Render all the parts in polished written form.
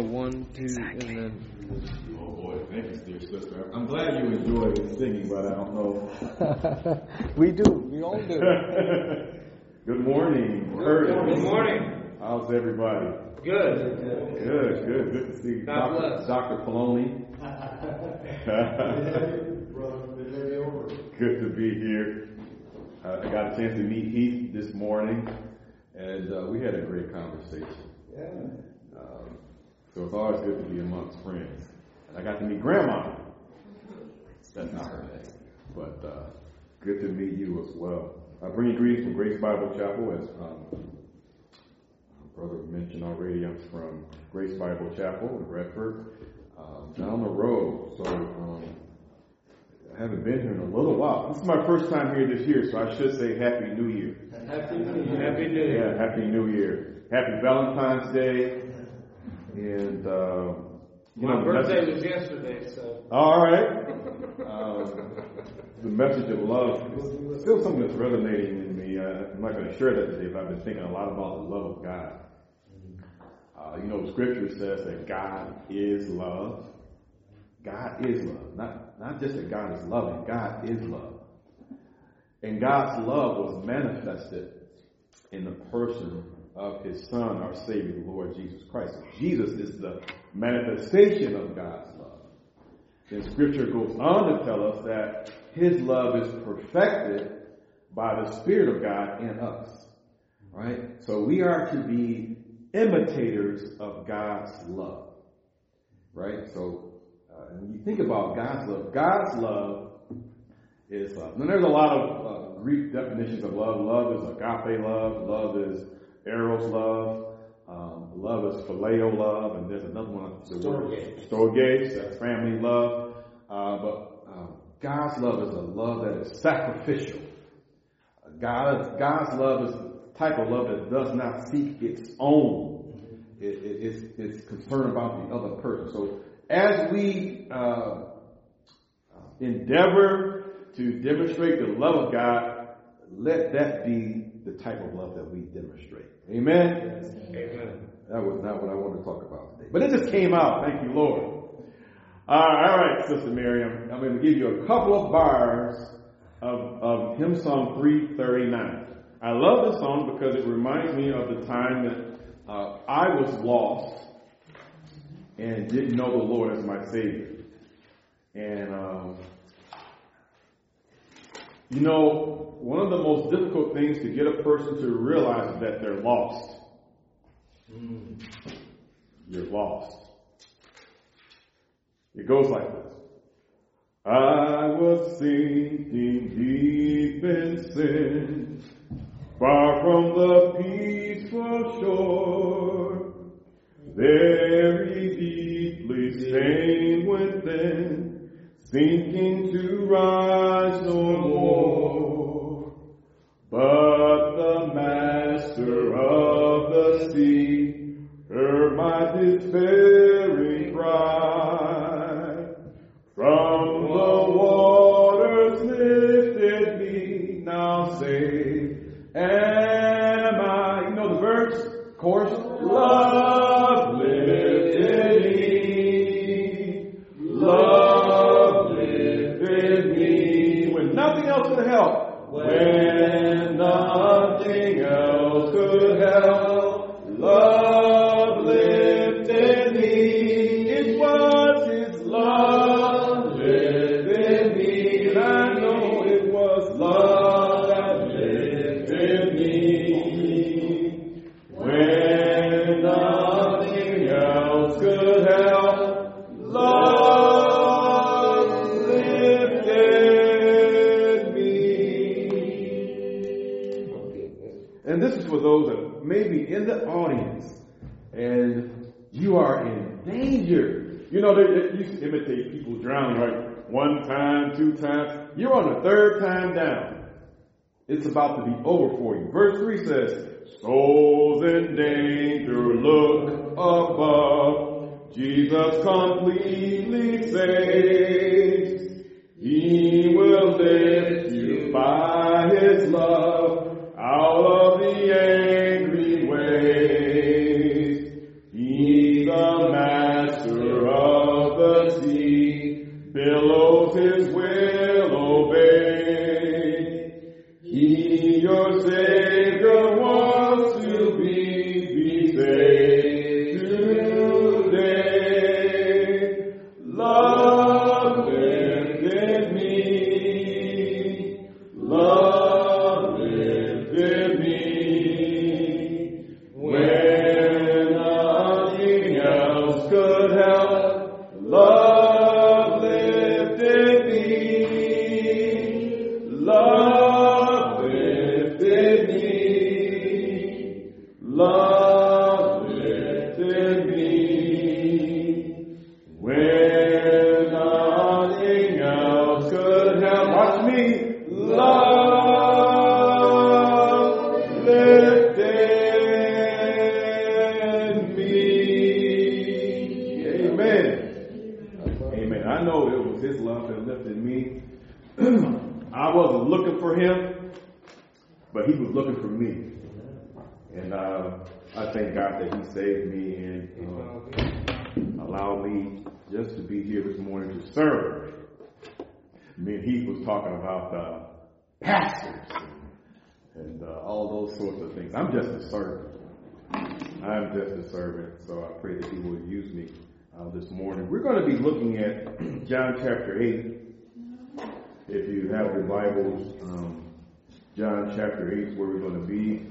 1, 2, exactly. And then... Oh boy, thank you, dear sister. I'm glad you enjoy singing, but I don't know. We do. We all do. Good morning. Good morning. How's everybody? Good. Good to see you. Dr. Poloni. Good to be here. I got a chance to meet Heath this morning, and we had a great conversation. Yeah. So it's always good to be amongst friends. And I got to meet Grandma. That's not her name, but good to meet you as well. I bring you greetings from Grace Bible Chapel, as Brother mentioned already. I'm from Grace Bible Chapel in Redford, down the road. So I haven't been here in a little while. This is my first time here this year, so I should say Happy New Year. Happy New Year. Happy New Year. Yeah, Happy New Year. Happy Valentine's Day. And my birthday was yesterday, so. All right. The message of love is still something that's resonating in me. I'm not going to share that today, but I've been thinking a lot about the love of God. The scripture says that God is love. God is love. Not just that God is loving, God is love. And God's love was manifested in the person of his Son, our Savior, the Lord Jesus Christ. Jesus is the manifestation of God's love. And Scripture goes on to tell us that his love is perfected by the Spirit of God in us. Right? So we are to be imitators of God's love. Right? So when you think about God's love is love. And there's a lot of Greek definitions of love. Love is agape love. Love is eros love. Love is phileo love. And there's another one. Storge. That's family love. But God's love is a love that is sacrificial. God's love is the type of love that does not seek its own. It's concerned about the other person. So as we endeavor to demonstrate the love of God, let that be the type of love that we demonstrate. Amen? Amen. That was not what I wanted to talk about today. But it just came out. Thank you, Lord. All right, Sister Miriam. I'm going to give you a couple of bars of hymn song 339. I love this song because it reminds me of the time that I was lost and didn't know the Lord as my Savior. And, one of the most difficult things to get a person to realize is that they're lost. You're lost. It goes like this. I was sinking deep in sin, far from the peaceful shore, very deeply stained within, sinking to rise no more. But the Master of the sea heard my despairing cry. From the waters lifted me, now say, am I? You know the verse, chorus. Love lifted me. Love lifted me. When nothing else could help. When nothing else could help. Love lifted me. It was his love lifted me. And I know it was love that lifted me. When nothing else could help. Love lifted me. And this is for those that may be in the audience and you are in danger. They used to imitate people drowning, right? 1 time, 2 times. You're on the 3rd time down. It's about to be over for you. Verse 3 says, souls in danger, look above. Jesus completely saves. He will lift you by his love out of the angry waves. He's a man His love that lifted me. I wasn't looking for Him, but He was looking for me. And I thank God that He saved me and allowed me just to be here this morning to serve. Me and Heath was talking about pastors and all those sorts of things. I'm just a servant. I'm just a servant, so I pray that He will use me this morning. We're going to be looking at John chapter 8. If you have your Bibles, John chapter 8 is where we're going to be.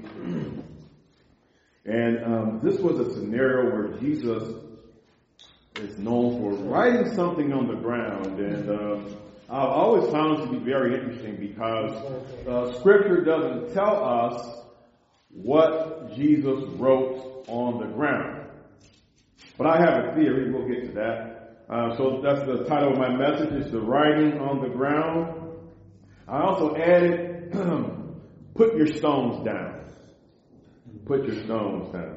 And this was a scenario where Jesus is known for writing something on the ground. And I've always found it to be very interesting because Scripture doesn't tell us what Jesus wrote on the ground. But I have a theory. We'll get to that. So that's the title of my message, is The Writing on the Ground. I also added, put your stones down. Put your stones down.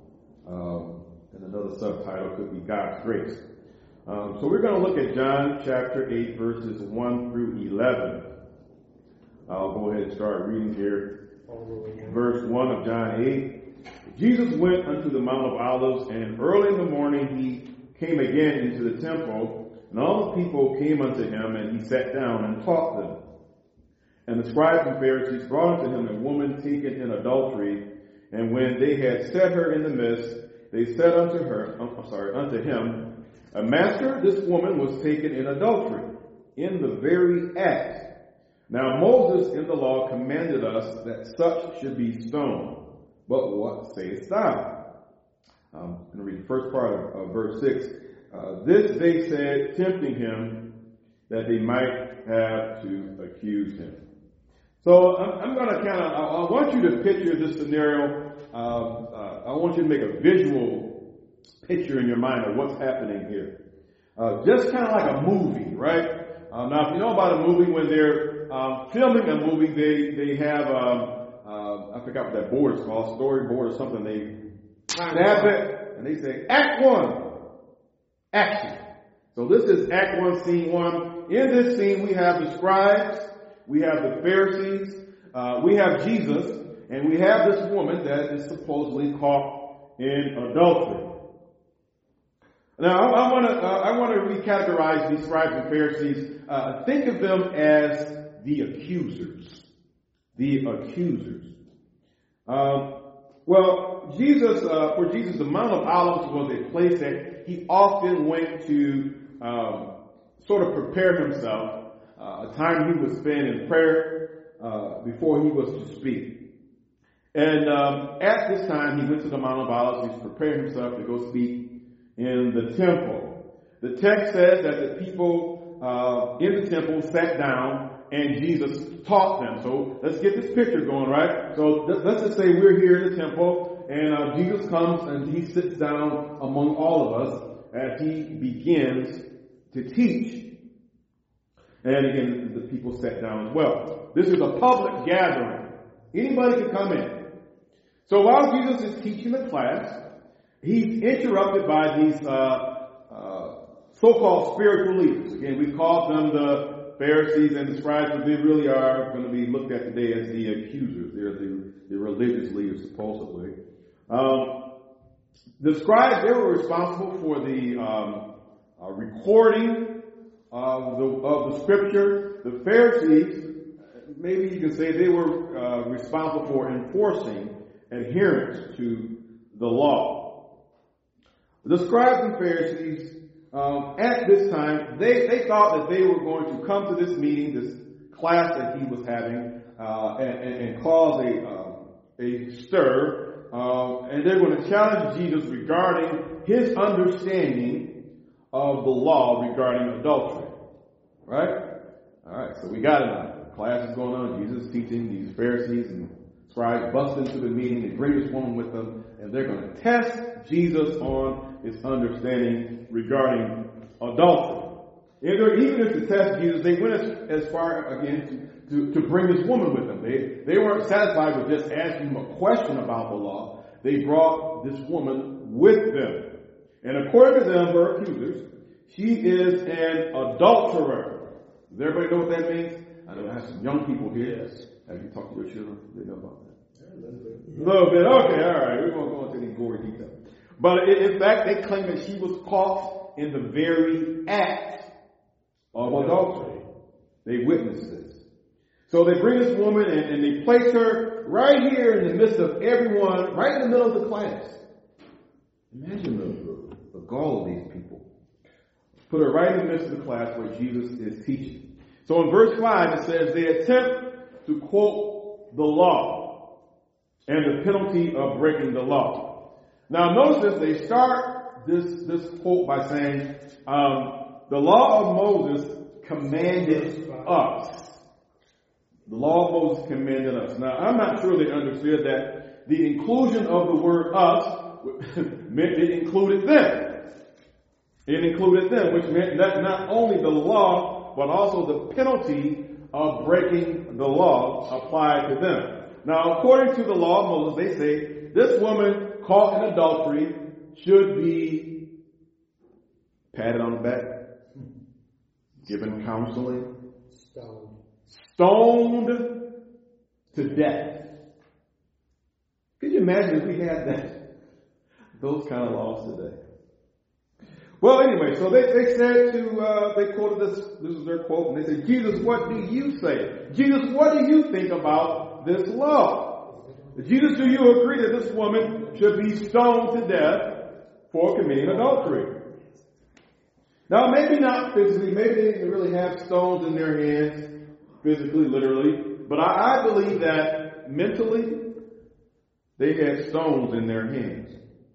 And another subtitle could be God's Grace. So we're going to look at John chapter 8, verses 1 through 11. I'll go ahead and start reading here. Verse 1 of John 8. Jesus went unto the Mount of Olives, and early in the morning He came again into the temple, and all the people came unto Him, and He sat down and taught them. And the scribes and Pharisees brought unto Him a woman taken in adultery, and when they had set her in the midst, they said unto Him, Master, this woman was taken in adultery, in the very act. Now Moses in the law commanded us that such should be stoned. But what sayest thou? I'm going to read the first part of verse 6. This they said, tempting Him, that they might have to accuse Him. So I'm going to I want you to picture this scenario. I want you to make a visual picture in your mind of what's happening here. Just kind of like a movie, right? Now, if you know about a movie, when they're filming a movie, they have, I forgot what that board is called, storyboard or something. They snap it and they say, Act 1, action. So this is Act 1, Scene 1. In this scene, we have the scribes, we have the Pharisees, we have Jesus, and we have this woman that is supposedly caught in adultery. Now, I want to recategorize these scribes and Pharisees. Think of them as the accusers. The accusers. Well, Jesus, for Jesus, the Mount of Olives was a place that He often went to sort of prepare Himself, a time He would spend in prayer before He was to speak. And at this time, He went to the Mount of Olives. He's preparing Himself to go speak in the temple. The text says that the people in the temple sat down and Jesus taught them. So let's get this picture going, right? So let's just say we're here in the temple and Jesus comes and He sits down among all of us as He begins to teach. And again, the people sat down as well. This is a public gathering. Anybody can come in. So while Jesus is teaching the class, He's interrupted by these so-called spiritual leaders. Again, we call them the Pharisees and the scribes, but they really are going to be looked at today as the accusers. They're the religious leaders, supposedly. The scribes, they were responsible for the recording of the scripture. The Pharisees, maybe you can say they were responsible for enforcing adherence to the law. The scribes and Pharisees, at this time, they thought that they were going to come to this meeting, this class that He was having, and cause a stir, and they're going to challenge Jesus regarding His understanding of the law regarding adultery. Right? All right, so we got it now. The class is going on. Jesus is teaching. These Pharisees and scribes bust into the meeting. They bring this woman with them, and they're going to test Jesus on his understanding regarding adultery. Even if to test Jesus, they went as far, again, to bring this woman with them. They weren't satisfied with just asking him a question about the law. They brought this woman with them. And according to them, her accusers, She is an adulterer. Does everybody know what that means? I know I have some young people here. Yes. Have you talked to your children? They know about that? A little bit. Okay, all right. We won't go into any gory detail. But in fact, they claim that she was caught in the very act of adultery. They witnessed this. So they bring this woman and they place her right here in the midst of everyone, right in the middle of the class. Imagine the gall of these people. Put her right in the midst of the class where Jesus is teaching. So in verse 5 it says, they attempt to quote the law and the penalty of breaking the law. Now notice this, they start this quote by saying, the law of Moses commanded us. The law of Moses commanded us. Now I'm not sure they understood that the inclusion of the word us meant it included them. It included them, which meant that not only the law, but also the penalty of breaking the law applied to them. Now, according to the law of Moses, they say this woman caught in adultery should be patted on the back, given counseling, stoned to death. Could you imagine if we had those kind of laws today? Well, anyway, so they said they quoted this is their quote, and they said, Jesus, what do you say? Jesus, what do you think about this law? Jesus, do you agree that this woman should be stoned to death for committing adultery? Now, maybe not physically, maybe they didn't really have stones in their hands, physically, literally, but I believe that mentally, they had stones in their hands.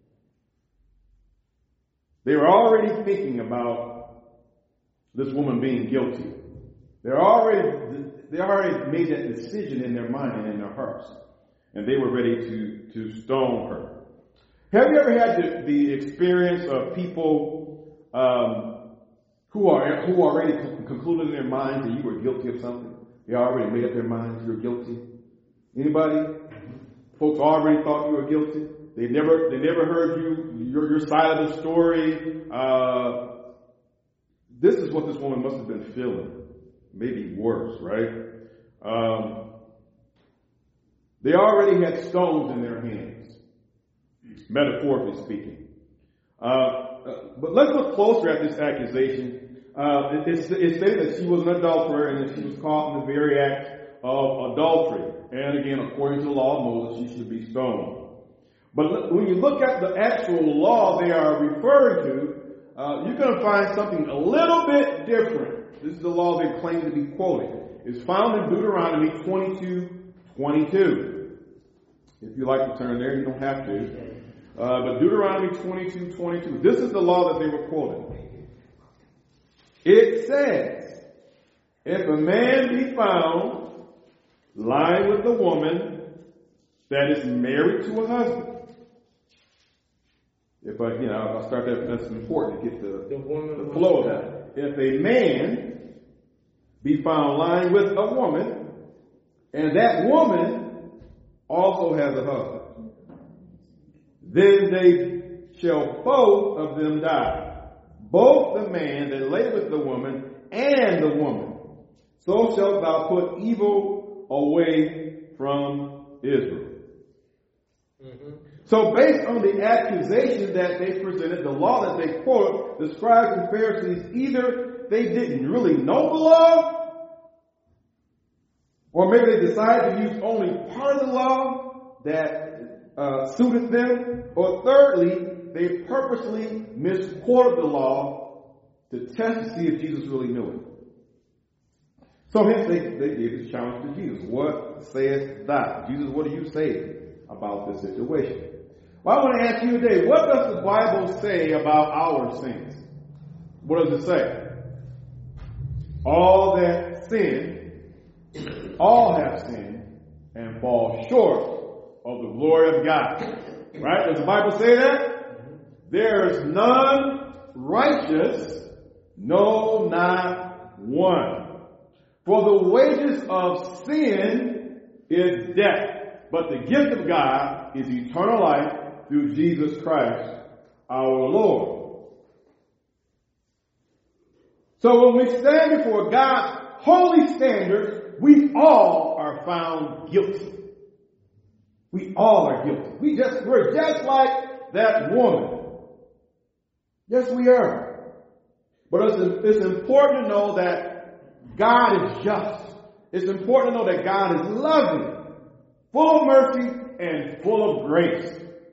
They were already thinking about this woman being guilty. They already made that decision in their mind and in their hearts. And they were ready to stone her. Have you ever had the experience of people who already concluded in their minds that you were guilty of something? They already made up their minds you're guilty. Anybody? Folks already thought you were guilty. They never heard your side of the story. This is what this woman must have been feeling. Maybe worse, right? They already had stones in their hands, metaphorically speaking. But let's look closer at this accusation. It stated that she was an adulterer and that she was caught in the very act of adultery. And again, according to the law of Moses, she should be stoned. But when you look at the actual law they are referring to, you're going to find something a little bit different. This is the law they claim to be quoting. It's found in Deuteronomy 22:22. If you like to turn there, you don't have to. But Deuteronomy 22:22. This is the law that they were quoting. It says, if a man be found lying with a woman that is married to a husband. I'll start there. That's important to get the flow of that. If a man be found lying with a woman, and that woman also has a husband, then they shall both of them die. Both the man that lay with the woman and the woman. So shalt thou put evil away from Israel. Mm-hmm. So based on the accusation that they presented, the law that they quoted, the scribes and Pharisees, either they didn't really know the law, or maybe they decided to use only part of the law that suited them, or thirdly, they purposely misquoted the law to test to see if Jesus really knew it. So hence they gave this challenge to Jesus. What sayest thou? Jesus, what do you say about this situation? Well, I want to ask you today, what does the Bible say about our sins? What does it say? All have sinned and fall short of the glory of God. Right? Does the Bible say that? There is none righteous, no, not one. For the wages of sin is death, but the gift of God is eternal life through Jesus Christ our Lord. So when we stand before God's holy standards, we all are found guilty. We all are guilty. We're just like that woman. Yes, we are. But it's important to know that God is just. It's important to know that God is loving, full of mercy, and full of grace.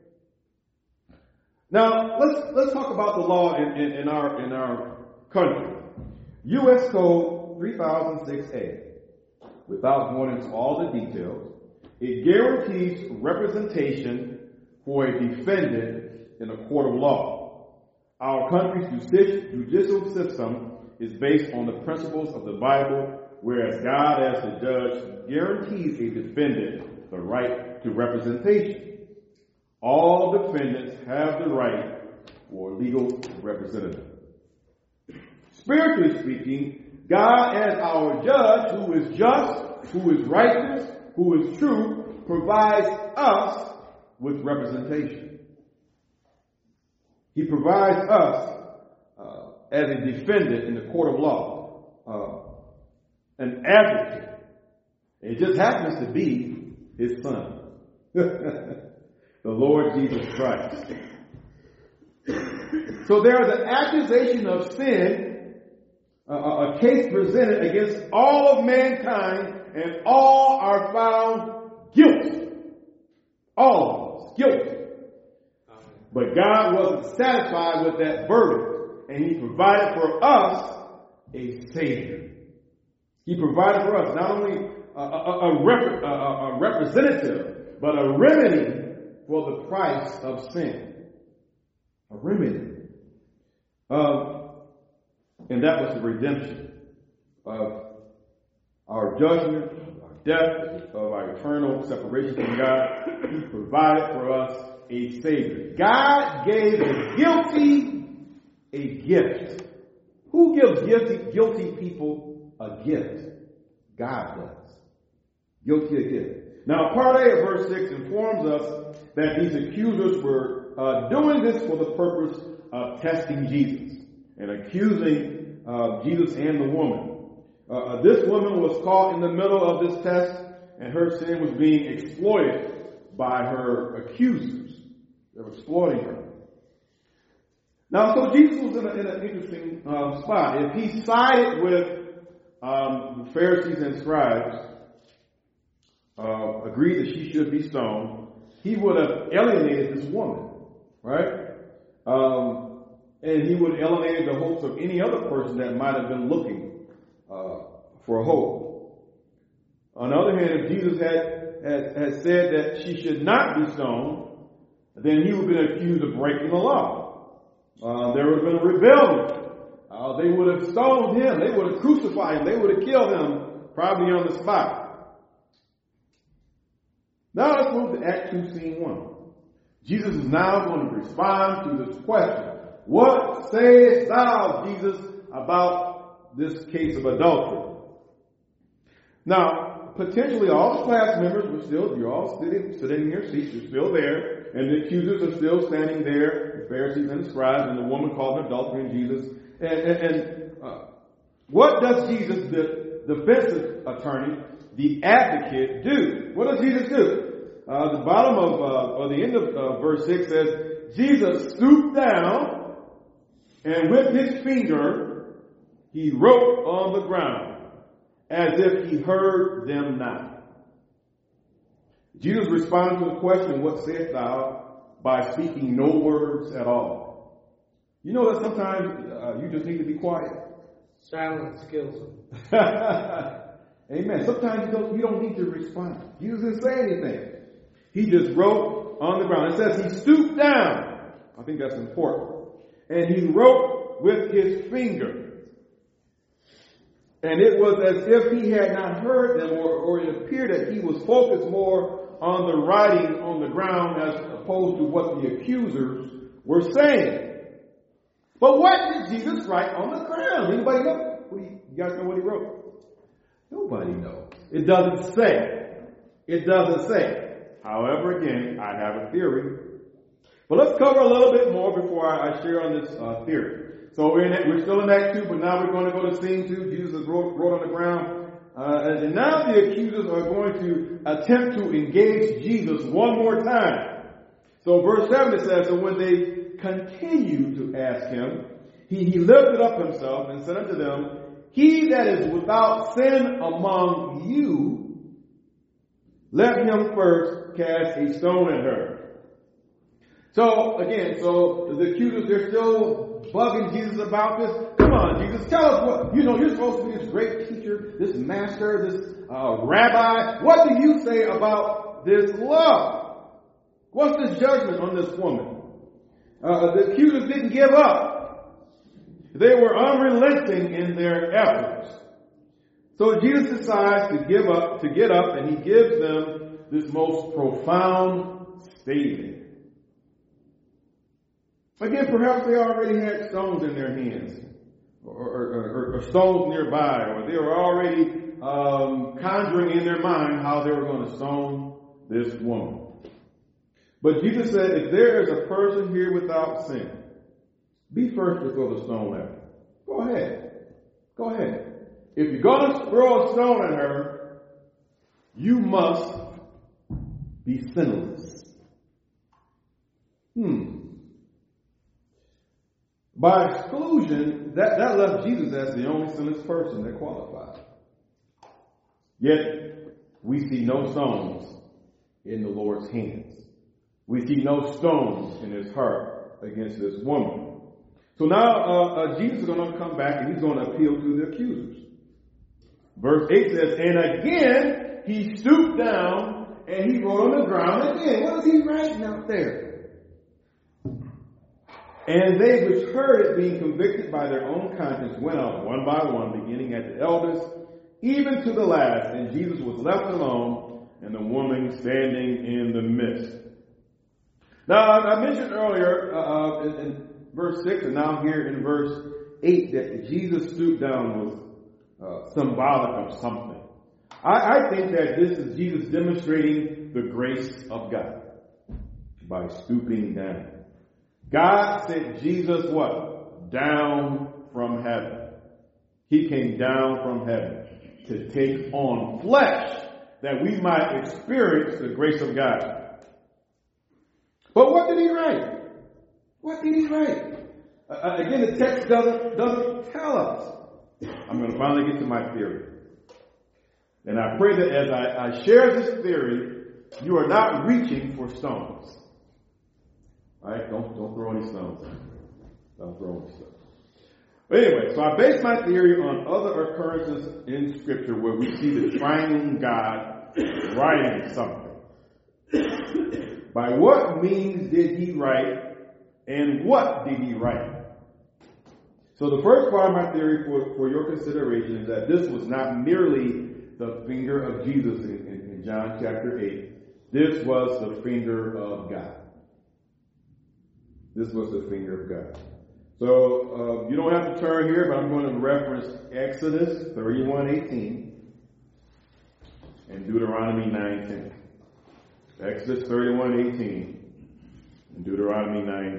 Now, let's talk about the law in our country. U.S. Code 3006A. Without going into all the details, it guarantees representation for a defendant in a court of law. Our country's judicial system is based on the principles of the Bible, whereas God, as the judge, guarantees a defendant the right to representation. All defendants have the right for a legal representative. Spiritually speaking, God, as our judge, who is just, who is righteous, who is true, provides us with representation. He provides us as a defendant in the court of law, an advocate. It just happens to be his son, the Lord Jesus Christ. So there is an accusation of sin, a case presented against all of mankind, and all are found guilty. All of us guilty. But God wasn't satisfied with that verdict, and he provided for us a Savior. He provided for us not only a representative, but a remedy for the price of sin. A remedy. And that was the redemption of our judgment, of our death, of our eternal separation from God. He provided for us a Savior. God gave the guilty a gift. Who gives guilty people a gift? God does. Guilty a gift. Now, part A of verse 6 informs us that these accusers were doing this for the purpose of testing Jesus and accusing Jesus and the woman. This woman was caught in the middle of this test, and her sin was being exploited by her accusers. They were exploiting her. Now, so Jesus was in an interesting spot. If he sided with the Pharisees and scribes, agreed that she should be stoned, he would have alienated this woman, right? And he would have alienated the hopes of any other person that might have been looking for hope. On the other hand, if Jesus had said that she should not be stoned, then he would have been accused of breaking the law. There would have been a rebellion. They would have stoned him. They would have crucified him. They would have killed him, probably on the spot. Now let's move to Act 2, Scene 1. Jesus is now going to respond to this question. What sayest thou, Jesus, about this case of adultery? Now, potentially all the class members you're all sitting in your seats, you're still there, and the accusers are still standing there, the Pharisees and the scribes, and the woman called an adultery in Jesus. And what does Jesus, the defense attorney, the advocate, do? What does Jesus do? The bottom of, or the end of verse 6 says, Jesus stooped down, and with his finger, he wrote on the ground, as if he heard them not. Jesus responded to the question, what sayest thou, by speaking no words at all. You know that sometimes you just need to be quiet. Silence kills them. Amen. Sometimes you don't need to respond. Jesus didn't say anything. He just wrote on the ground. It says he stooped down. I think that's important. And he wrote with his finger. And it was as if he had not heard them, or it appeared that he was focused more on the writing on the ground as opposed to what the accusers were saying. But what did Jesus write on the ground? Anybody know? You guys know what he wrote? Nobody knows. It doesn't say. It doesn't say. However, again, I have a theory. But let's cover a little bit more before I share on this theory. So we're still in Act 2, but now we're going to go to scene 2. Jesus wrote on the ground. And now the accusers are going to attempt to engage Jesus one more time. So verse 7 it says, so when they continued to ask him, he lifted up himself and said unto them, he that is without sin among you, let him first cast a stone at her. So again, the accusers, they're still bugging Jesus about this. Come on, Jesus, tell us what, you're supposed to be this great teacher, this master, this rabbi. What do you say about this love? What's the judgment on this woman? The accusers didn't give up. They were unrelenting in their efforts. So Jesus decides to get up, and he gives them this most profound statement. Again, perhaps they already had stones in their hands, or stones nearby, or they were already conjuring in their mind how they were going to stone this woman. But Jesus said, if there is a person here without sin, be first to throw the stone at her. Go ahead. Go ahead. If you're going to throw a stone at her, you must be sinless. By exclusion, that left Jesus as the only sinless person that qualified. Yet, we see no stones in the Lord's hands. We see no stones in his heart against this woman. So now Jesus is going to come back and he's going to appeal to the accusers. Verse 8 says, and again he stooped down and he wrote on the ground again. What is he writing out there? And they which heard it, being convicted by their own conscience, went out one by one, beginning at the eldest, even to the last. And Jesus was left alone, and the woman standing in the midst. Now, I mentioned earlier in verse 6 and now here in verse 8 that Jesus stooped down was symbolic of something. I think that this is Jesus demonstrating the grace of God by stooping down. God sent Jesus what? Down from heaven. He came down from heaven to take on flesh that we might experience the grace of God. But what did he write? What did he write? Again, the text doesn't tell us. I'm going to finally get to my theory. And I pray that as I share this theory, you are not reaching for stones. All right? Don't throw any stones. Don't throw any stones. But anyway, so I base my theory on other occurrences in Scripture where we see the triune God writing something. By what means did he write, and what did he write? So the first part of my theory for your consideration is that this was not merely the finger of Jesus in John chapter 8. This was the finger of God. This was the finger of God. So you don't have to turn here, but I'm going to reference Exodus 31:18 and Deuteronomy 9:10. Exodus 31:18 and Deuteronomy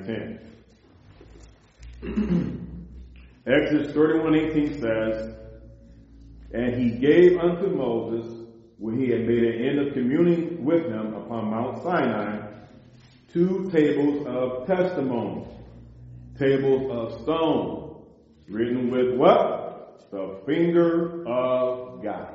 9:10. Exodus 31:18 says, and he gave unto Moses, when he had made an end of communing with him upon Mount Sinai, 2 tables of testimony, tables of stone, written with what? The finger of God.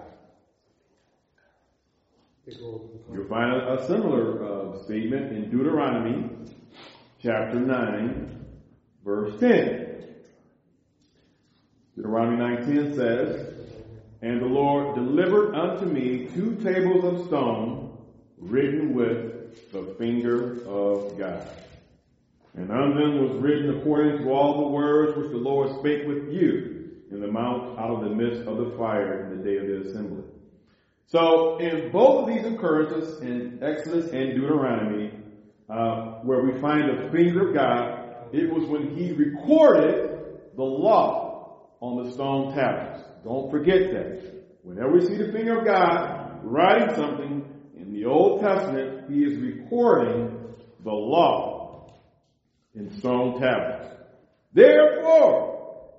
You'll find a similar statement in Deuteronomy chapter 9, verse 10. Deuteronomy 9:10 says, and the Lord delivered unto me 2 tables of stone, written with the finger of God. And on them was written according to all the words which the Lord spake with you in the mount out of the midst of the fire in the day of the assembly. So in both of these occurrences, in Exodus and Deuteronomy, where we find the finger of God, it was when he recorded the law on the stone tablets. Don't forget that. Whenever we see the finger of God writing something in the Old Testament, he is recording the law in stone tablets. Therefore,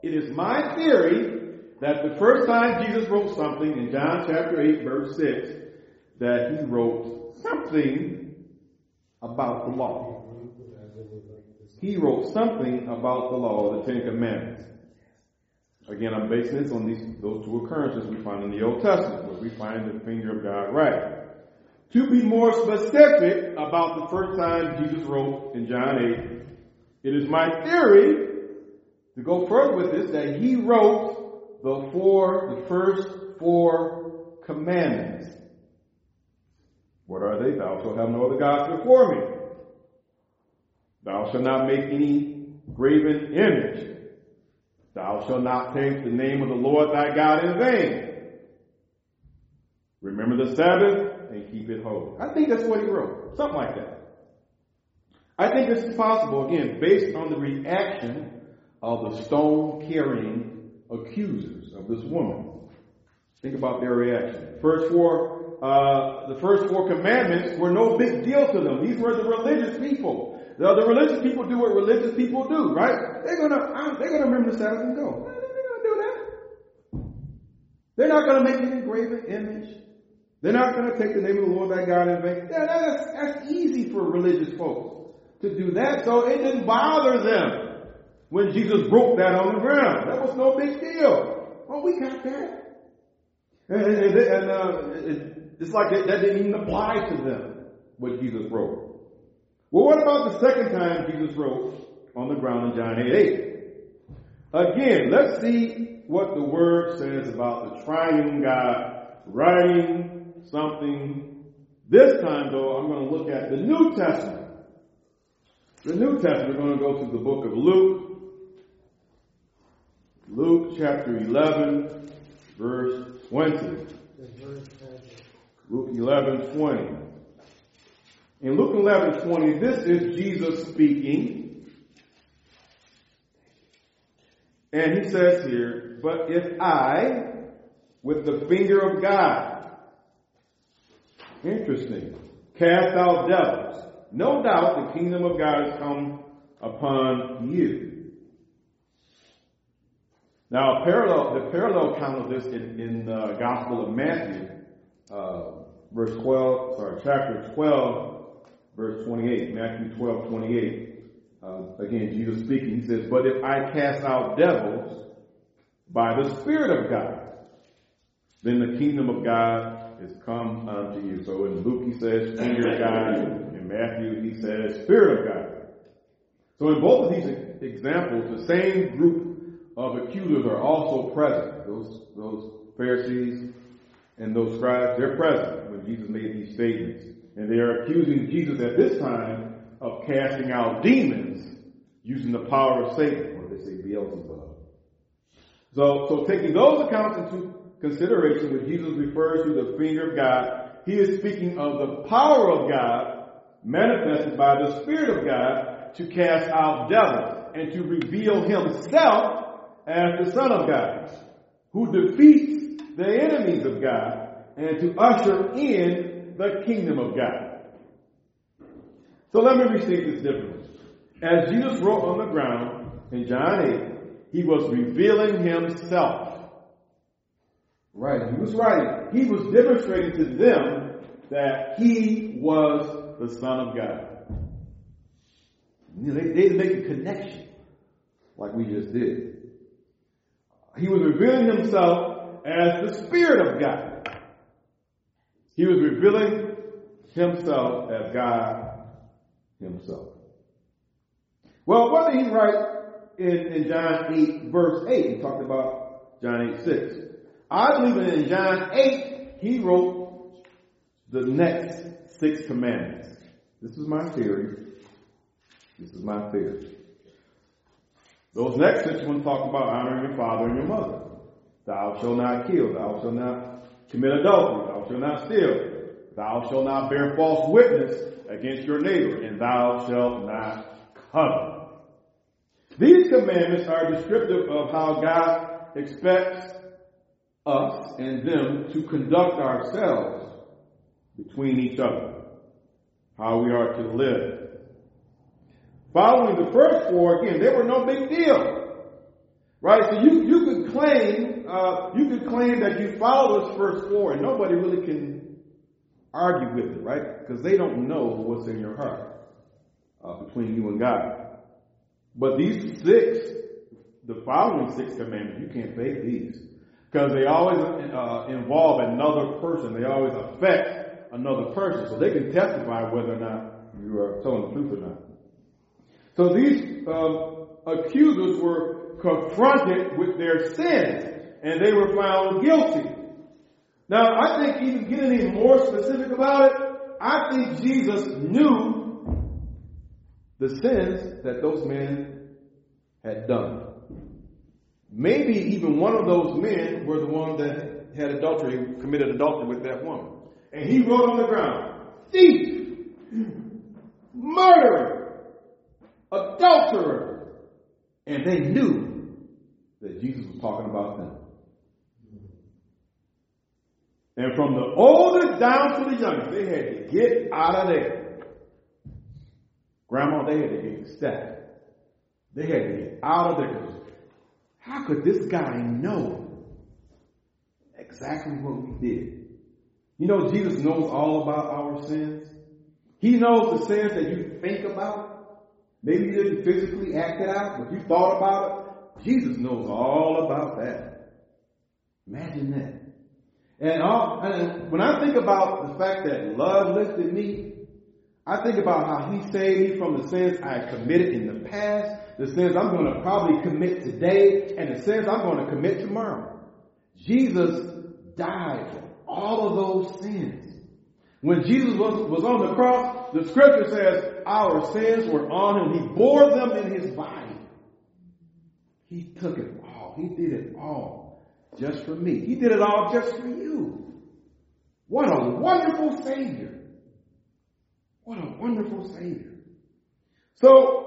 it is my theory that the first time Jesus wrote something in John chapter 8, verse 6, that he wrote something about the law. He wrote something about the law, the Ten Commandments. Again, I'm basing this on those two occurrences we find in the Old Testament, where we find the finger of God writing. To be more specific about the first time Jesus wrote in John 8, it is my theory, to go further with this, that he wrote the first four commandments. What are they? Thou shalt have no other gods before me. Thou shalt not make any graven image. Thou shalt not take the name of the Lord thy God in vain. Remember the Sabbath and keep it holy. I think that's what he wrote. Something like that. I think this is possible, again, based on the reaction of the stone-carrying accusers of this woman. Think about their reaction. The first four commandments were no big deal to them. These were the religious people. The religious people do what religious people do, right? They're gonna remember the Sabbath and go. They're gonna do that. They're not gonna make an engraven image. They're not gonna take the name of the Lord thy God in vain. That's easy for religious folks to do that. So it didn't bother them when Jesus broke that on the ground. That was no big deal. Oh, we got that. It's like that didn't even apply to them, what Jesus wrote. Well, what about the second time Jesus wrote on the ground in John 8:8? Again, let's see what the word says about the triune God writing something. This time, though, I'm going to look at the New Testament. The New Testament, we're going to go to the book of Luke. Luke chapter 11, verse 20. Luke 11:20. In Luke 11:20, this is Jesus speaking. And he says here, but if I, with the finger of God, interesting, cast out devils, no doubt the kingdom of God has come upon you. Now, the parallel account of this in the Gospel of Matthew, chapter 12, verse 28, Matthew 12:28. Again, Jesus speaking, he says, but if I cast out devils by the Spirit of God, then the kingdom of God is come unto you. So in Luke he says, finger of God. In Matthew he says, Spirit of God. So in both of these examples, the same group of accusers are also present. Those Pharisees and those scribes, they're present when Jesus made these statements. And they are accusing Jesus at this time of casting out demons using the power of Satan, or they say Beelzebub. So taking those accounts into consideration, when Jesus refers to the finger of God, he is speaking of the power of God manifested by the Spirit of God to cast out devils and to reveal himself as the Son of God, who defeats the enemies of God and to usher in the kingdom of God. So let me restate this difference. As Jesus wrote on the ground in John 8, he was revealing himself. Right, he was writing. He was demonstrating to them that he was the Son of God. They didn't make a connection like we just did. He was revealing himself as the Spirit of God. He was revealing himself as God himself. Well, what did he write in John 8, verse 8? He talked about John 8:6. I believe that in John 8, he wrote the next 6 commandments. This is my theory. Those next 6 ones talk about honoring your father and your mother. Thou shalt not kill. Thou shalt not commit adultery. Thou shalt not steal. Thou shalt not bear false witness against your neighbor. And thou shalt not covet. These commandments are descriptive of how God expects us and them to conduct ourselves between each other. How we are to live. Following the first 4, again, they were no big deal. Right? So you could claim that you follow those first four, and nobody really can argue with it, right? Because they don't know what's in your heart between you and God. But these the following six commandments, you can't fake these. Because they always involve another person. They always affect another person. So they can testify whether or not you are telling the truth or not. So these accusers were confronted with their sins, and they were found guilty. Now, I think even getting any more specific about it, I think Jesus knew the sins that those men had done. Maybe even one of those men were the one that had committed adultery with that woman. And he wrote on the ground, thief, murderer, adulterer. And they knew that Jesus was talking about them. And from the oldest down to the youngest, they had to get out of there. Grandma, they had to get stacked. They had to get out of there. How could this guy know exactly what we did? You know, Jesus knows all about our sins. He knows the sins that you think about. Maybe you didn't physically act it out, but you thought about it. Jesus knows all about that. Imagine that. And when I think about the fact that love lifted me, I think about how he saved me from the sins I committed in the past, the sins I'm going to probably commit today, and the sins I'm going to commit tomorrow. Jesus died for all of those sins. When Jesus was on the cross, the scripture says our sins were on him. He bore them in his body. He took it all. He did it all just for me. He did it all just for you. What a wonderful Savior. What a wonderful Savior. So,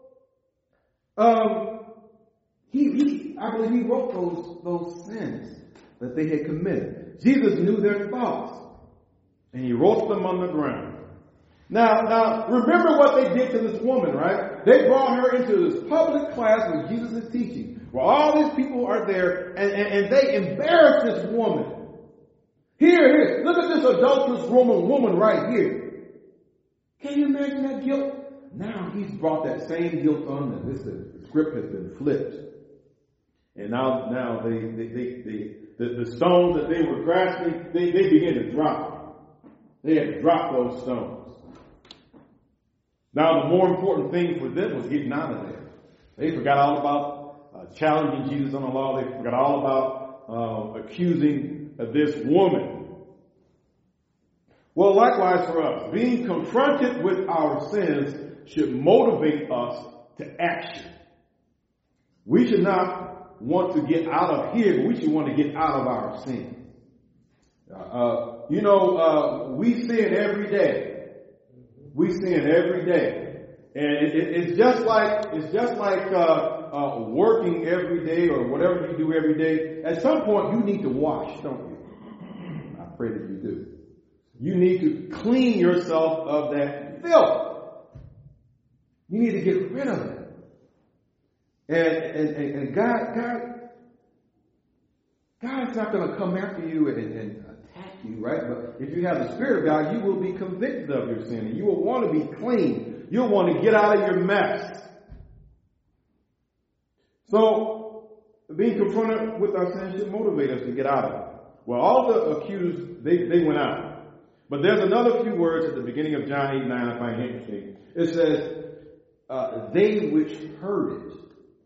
I believe he wrote those sins that they had committed. Jesus knew their thoughts, and he wrote them on the ground. Now, remember what they did to this woman, right? They brought her into this public class where Jesus is teaching, where all these people are there, and they embarrassed this woman. Here, look at this adulterous woman right here. Can you imagine that guilt? Now he's brought that same guilt on them. The script has been flipped. And now the stones that they were grasping, they began to drop. They had to drop those stones. Now the more important thing for them was getting out of there. They forgot all about challenging Jesus on the law. They forgot all about accusing this woman. Well, likewise for us, being confronted with our sins should motivate us to action. We should not want to get out of here, but we should want to get out of our sin. We sin every day. We sin every day, and it's just like working every day or whatever you do every day. At some point, you need to wash, don't you? I pray that you do. You need to clean yourself of that filth. You need to get rid of it. And God's not going to come after you and attack you, right? But if you have the Spirit of God, you will be convicted of your sin. And you will want to be clean. You'll want to get out of your mess. So, being confronted with our sin should motivate us to get out of it. Well, all the accused, they went out. But there's another few words at the beginning of John 8:9 I find interesting. It says, they which heard it.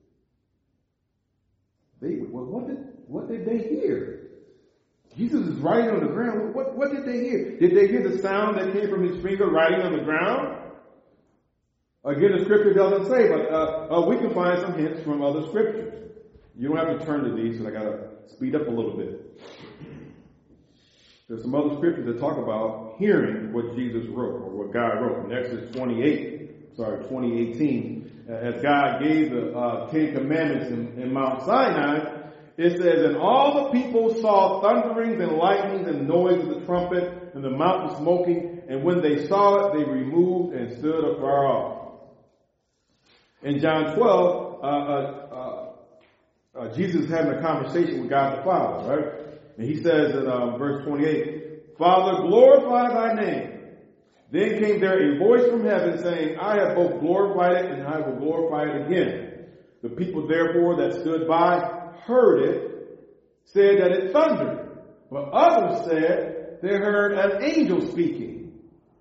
What did they hear? Jesus is writing on the ground. What did they hear? Did they hear the sound that came from his finger writing on the ground? Again, the scripture doesn't say, but we can find some hints from other scriptures. You don't have to turn to these, so I got to speed up a little bit. There's some other scriptures that talk about hearing what Jesus wrote, or what God wrote. In Exodus 20:18, as God gave the Ten Commandments in Mount Sinai, it says, and all the people saw thunderings and lightnings and noise of the trumpet and the mountain smoking, and when they saw it, they removed and stood afar off. In John 12, Jesus is having a conversation with God the Father, right? And he says in verse 28, Father, glorify thy name. Then came there a voice from heaven saying, I have both glorified it and I will glorify it again. The people therefore that stood by heard it, said that it thundered. But others said they heard an angel speaking.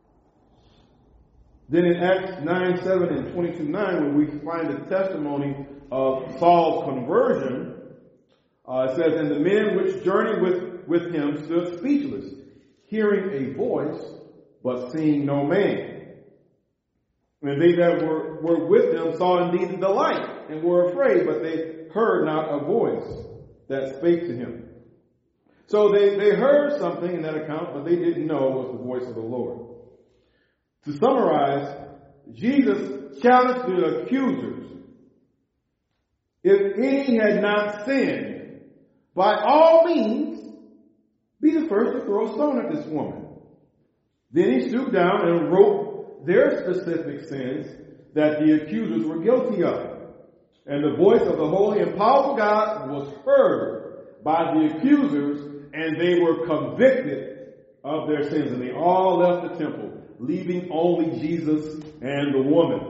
Then in Acts 9:7 and 22:9, when we find the testimony of Saul's conversion, it says, and the men which journeyed with him stood speechless, hearing a voice, but seeing no man. And they that were with them saw indeed the light, and were afraid, but they heard not a voice that spake to him. So they heard something in that account, but they didn't know it was the voice of the Lord. To summarize, Jesus challenged the accusers. If any had not sinned, by all means, be the first to throw a stone at this woman. Then he stooped down and wrote their specific sins that the accusers were guilty of. And the voice of the holy and powerful God was heard by the accusers, and they were convicted of their sins. And they all left the temple, leaving only Jesus and the woman.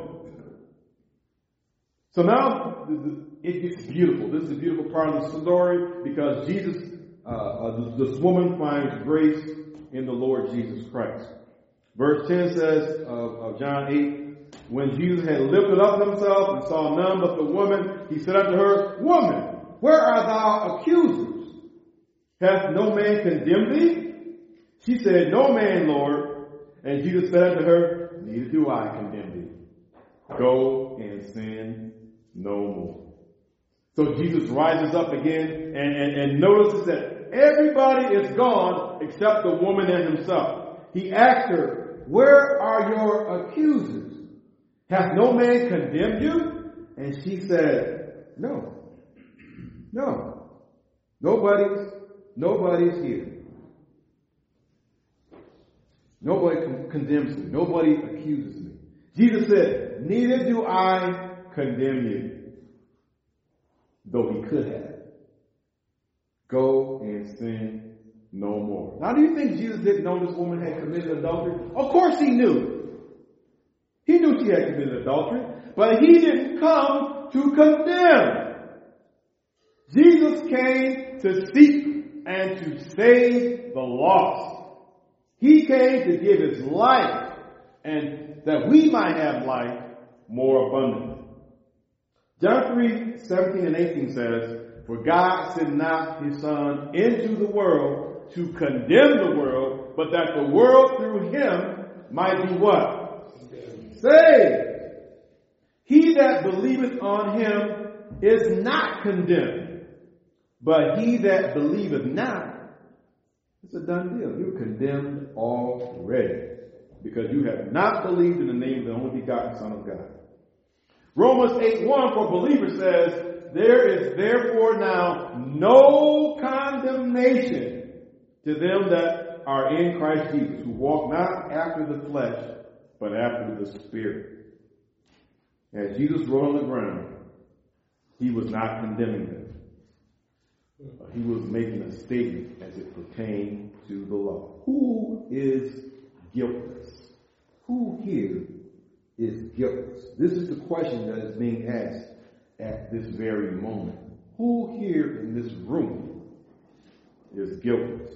So now it gets beautiful. This is a beautiful part of the story because Jesus, this woman finds grace in the Lord Jesus Christ. Verse 10 says of John 8, when Jesus had lifted up himself and saw none but the woman, he said unto her, Woman, where are thy accusers? Hath no man condemned thee? She said, No man, Lord. And Jesus said unto her, Neither do I condemn thee. Go and sin no more. So Jesus rises up again and notices that everybody is gone except the woman and himself. He asked her, Where are your accusers? Hath no man condemned you? And she said, No. Nobody's here. Nobody condemns me. Nobody accuses me. Jesus said, Neither do I condemn you. Though he could have. Go and sin no more. Now, do you think Jesus didn't know this woman had committed adultery? Of course he knew. He knew she had committed adultery. But he didn't come to condemn. Jesus came to seek and to save the lost. He came to give his life and that we might have life more abundantly. John 3:17 and 18 says, For God sent not his Son into the world to condemn the world, but that the world through him might be what? Saved. He that believeth on him is not condemned, but he that believeth not, it's a done deal. You're condemned already because you have not believed in the name of the only begotten Son of God. Romans 8:1 for believers says, There is therefore now no condemnation to them that are in Christ Jesus, who walk not after the flesh, but after the Spirit. As Jesus wrote on the ground, he was not condemning them. He was making a statement as it pertained to the law. Who is guiltless? Who here is guiltless? This is the question that is being asked at this very moment. Who here in this room is guiltless?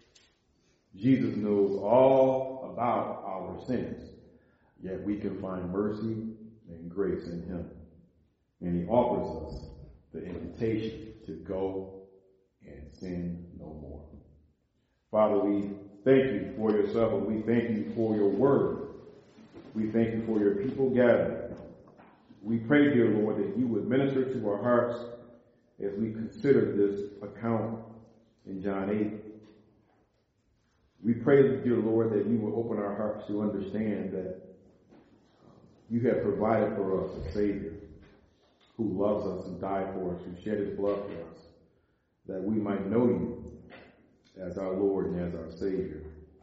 Jesus knows all about our sins, yet we can find mercy and grace in him. And he offers us the invitation to go and sin no more. Father, we thank you for yourself, and we thank you for your word. We thank you for your people gathered. We pray, dear Lord, that you would minister to our hearts as we consider this account in John 8. We pray, dear Lord, that you will open our hearts to understand that you have provided for us a Savior who loves us and died for us, who shed his blood for us, that we might know you as our Lord and as our Savior.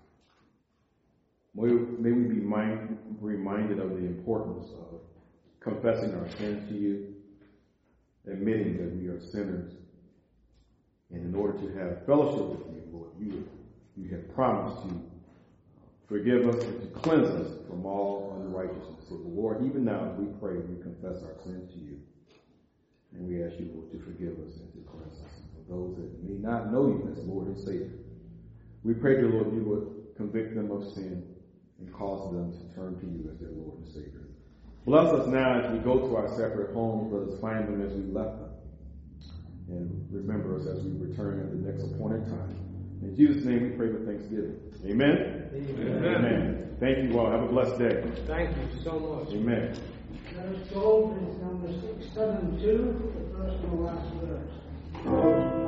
May we be reminded of the importance of confessing our sins to you admitting that we are sinners. And in order to have fellowship with you, Lord, you have promised to forgive us and to cleanse us from all unrighteousness. So, Lord, even now as we pray, we confess our sins to you. And we ask you, Lord, to forgive us and to cleanse us. And for those that may not know you as Lord and Savior, we pray, dear Lord, you would convict them of sin and cause them to turn to you as their Lord and Savior. Bless us now as we go to our separate homes. Let us find them as we left them. And remember us as we return at the next appointed time. In Jesus' name we pray for Thanksgiving. Amen? Amen. Amen. Thank you all. Have a blessed day. Thank you so much. Amen. Let us go to number 672, the first and last verse.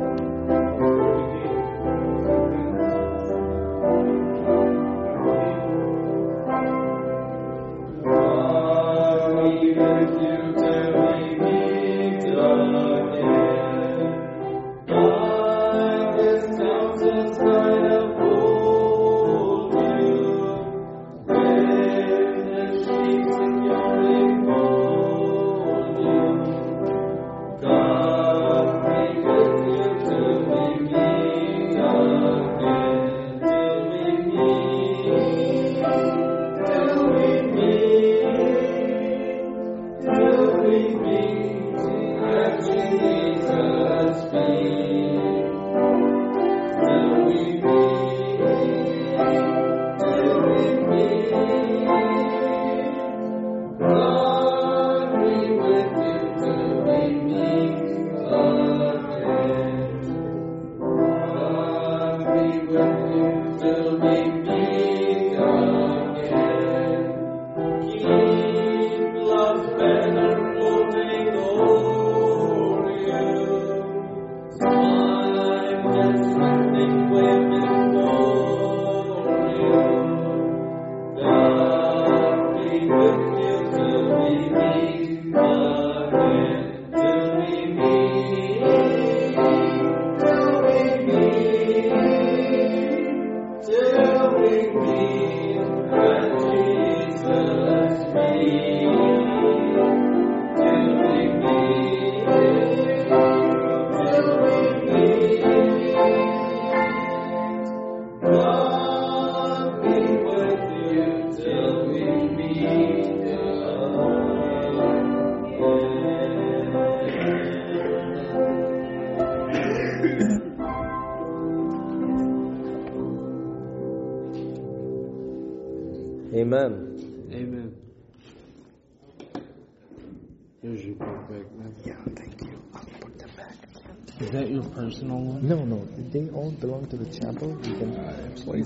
Amen. Amen. Here's your book back, man. Yeah, thank you. I'll put them back. Is that your personal one? No, they all belong to the chapel. You can place